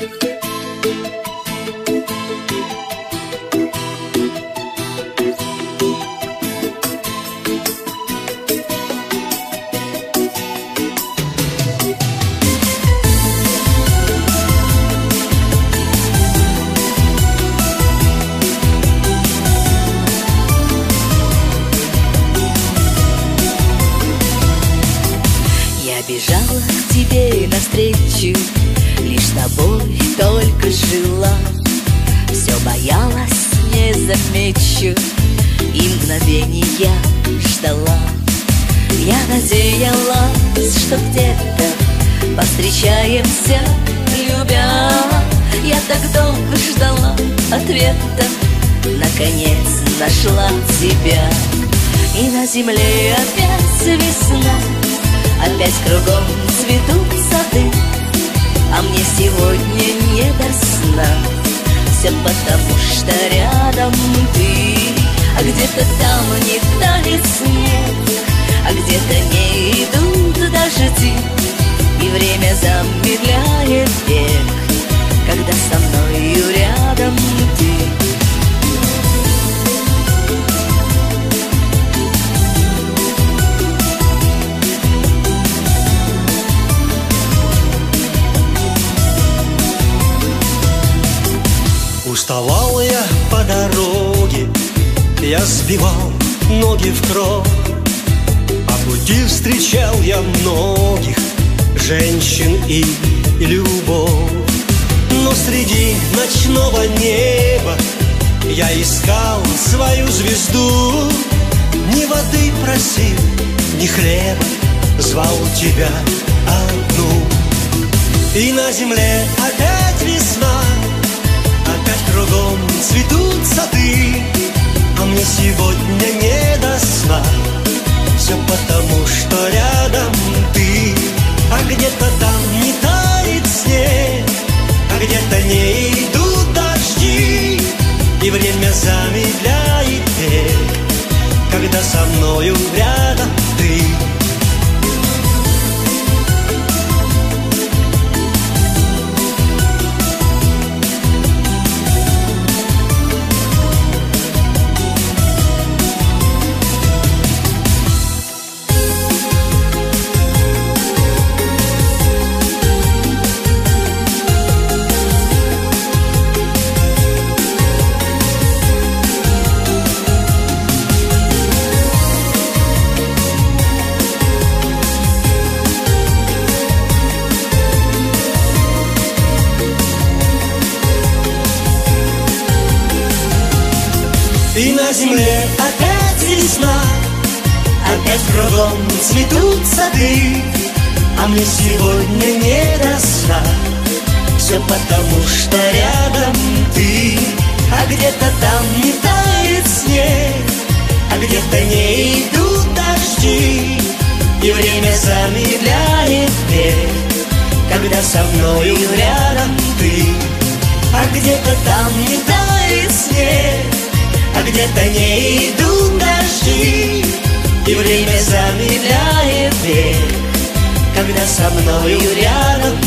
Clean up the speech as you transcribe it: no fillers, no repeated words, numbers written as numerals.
Бежала к тебе навстречу, лишь тобой только жила. Все боялась, не замечу, и мгновения ждала. Я надеялась, что где-то повстречаемся, любя. Я так долго ждала ответа, наконец нашла тебя. И на земле опять весна, опять кругом цветут сады, а мне сегодня не до сна. Все потому, что рядом ты. А где-то там не тает снег, а где-то не идут дожди, и время замедляет бег, когда со мною рядом ты. Уставал я по дороге, я сбивал ноги в кровь. По пути встречал я многих женщин и любовь. Но среди ночного неба я искал свою звезду. Ни воды просил, ни хлеба, звал тебя одну. И на земле опять весна, опять кругом цветут сады, а мне сегодня не до сна. Все потому, что рядом ты. А где-то там не тает снег, а где-то не идут дожди, и время замедляет бег, когда со мною рядом ты. И на земле опять весна, опять кругом цветут сады, а мне сегодня не до сна. Все потому, что рядом ты. А где-то там не тает снег, а где-то не идут дожди, и время замедляет бег, когда со мною рядом ты. А где-то там не тает снег, а где-то не идут дожди, и время замедляет бег, когда со мною рядом